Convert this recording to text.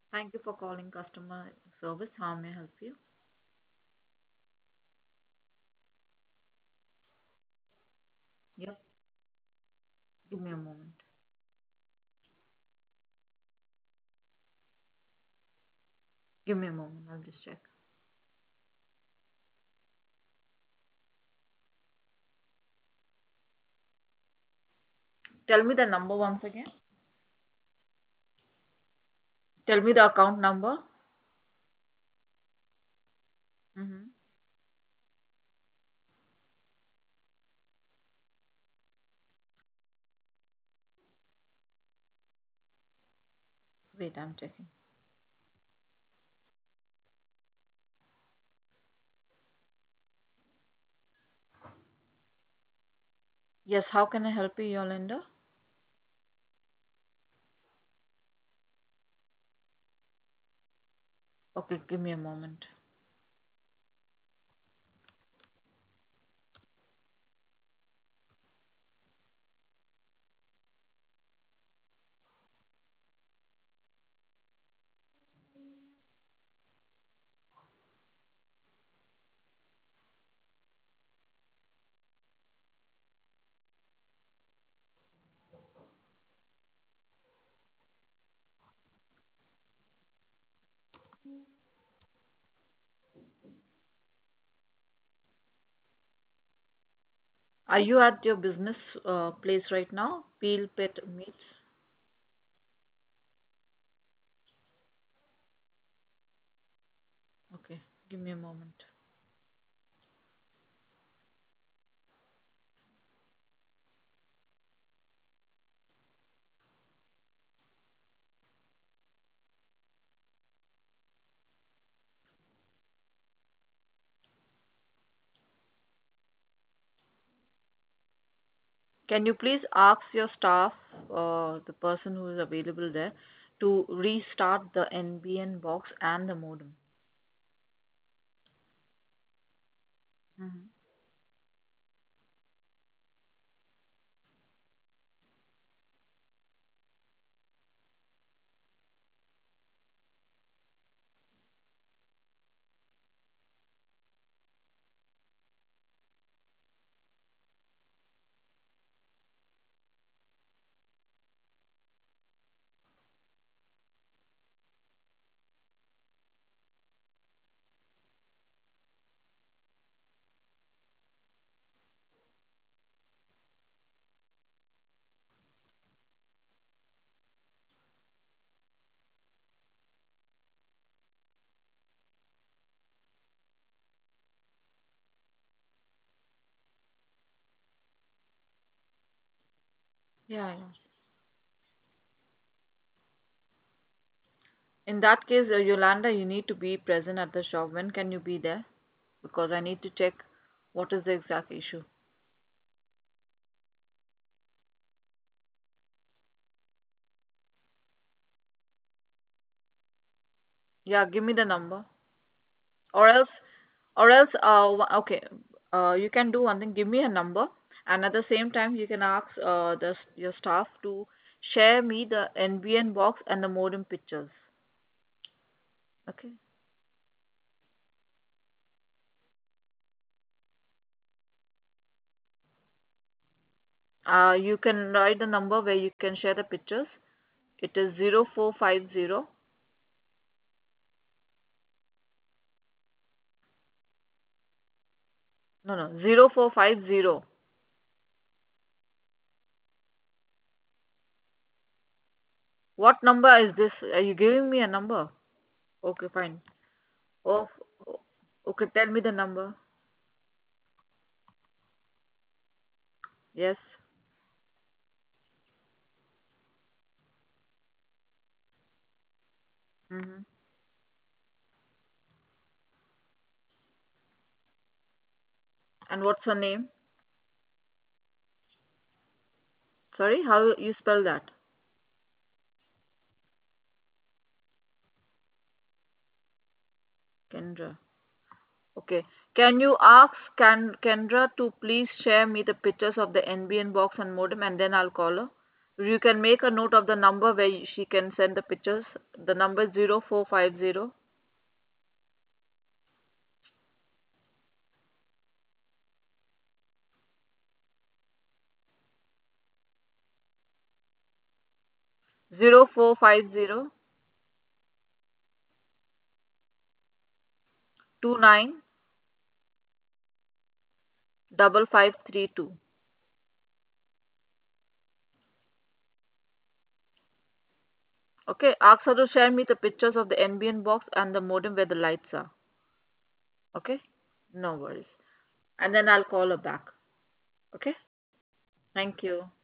Thank you for calling customer service. How may I help you? Yep, give me a moment. Give me a moment. I'll just check. Tell me the number once again. Tell me the account number. Mm-hmm. Wait, I'm checking. Yes, how can I help you, Yolanda? Okay, give me a moment. Are you at your business place right now? Peel Pet Meats. Okay, give me a moment. Can you please ask your staff, the person who is available there, to restart the NBN box and the modem? Mhm. Yeah, yeah. In that case, Yolanda, you need to be present at the shop. When can you be there? Because I need to check what is the exact issue. Yeah, give me the number. Or else, okay, you can do one thing. Give me a number, and at the same time, you can ask your staff to share me the NBN box and the modem pictures. Okay. You can write the number where you can share the pictures. It is 0450. No, no, 0450. What number is this? Are you giving me a number? Okay, fine. Oh, okay, tell me the number. Yes. Mm-hmm. And what's her name? Sorry, how you spell that? Kendra. Okay. Can you ask Kendra to please share me the pictures of the NBN box and modem, and then I'll call her? You can make a note of the number where she can send the pictures. The number is 0450 0450 29 5532. Okay, ask her to share me the pictures of the NBN box and the modem where the lights are. Okay, no worries. And then I'll call her back. Okay, thank you.